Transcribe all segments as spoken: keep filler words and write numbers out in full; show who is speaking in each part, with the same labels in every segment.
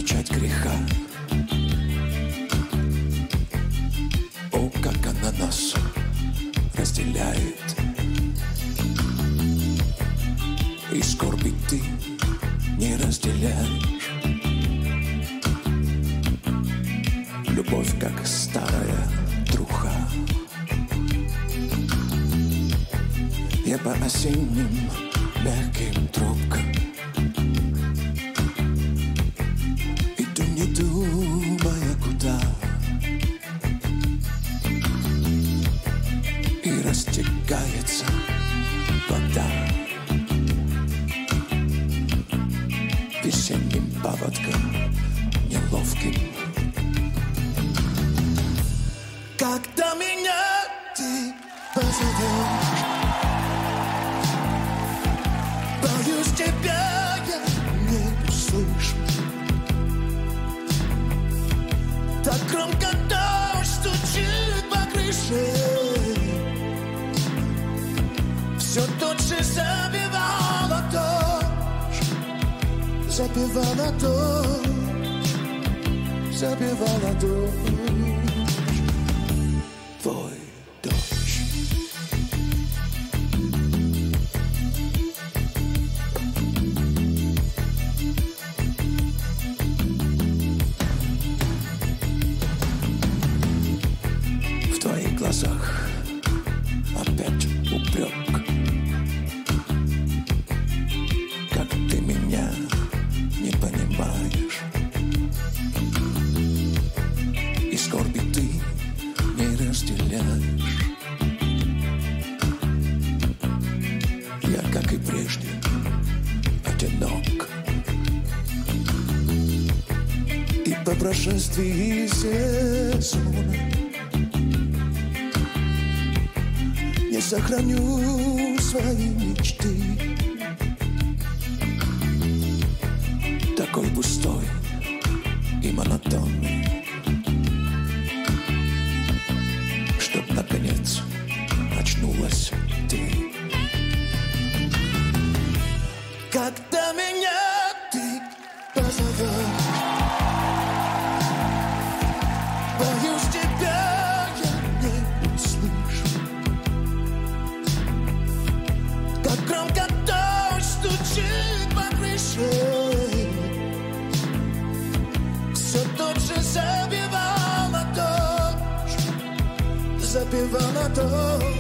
Speaker 1: печать греха. О, как она нас разделяет. И скорби ты не разделяешь. Любовь, как старая труха. Я по осенним мягким тропкам иду, не думая куда, и растекается вода весенним паводком неловким. Когда меня ты позовешь, боюсь, тебя я не услышу. Так громко дождь стучит по крыше. Все тот же забивала дождь, забивала дождь, забивала дождь. Твой дождь. В твоих глазах опять упрек. Как ты меня не понимаешь. И скорби ты не разделяешь. Я, как и прежде, одинок. И по прошествии сезона не сохраню свои мечты. Такой пустой и монотонный, чтоб наконец очнулась ты. Когда меня ты позовешь, боюсь, тебя я не услышу. Как громко дождь стучит по крыше. Все тот же забивала дождь, забивала дождь.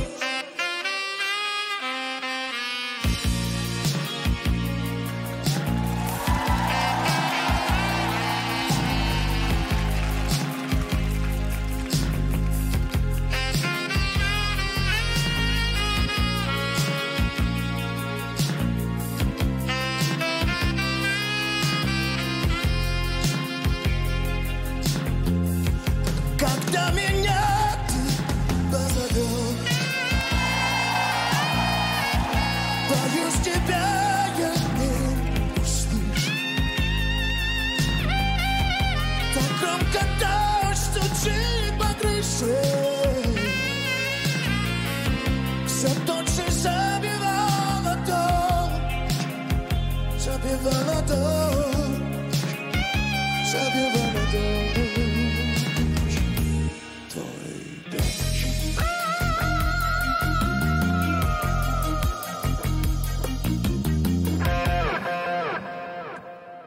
Speaker 1: Когда меня ты позовешь, боюсь, тебя я не услышу. Так громко дождь стучит по крыше. Все тот же забивала дождь, забивала дождь, забивала.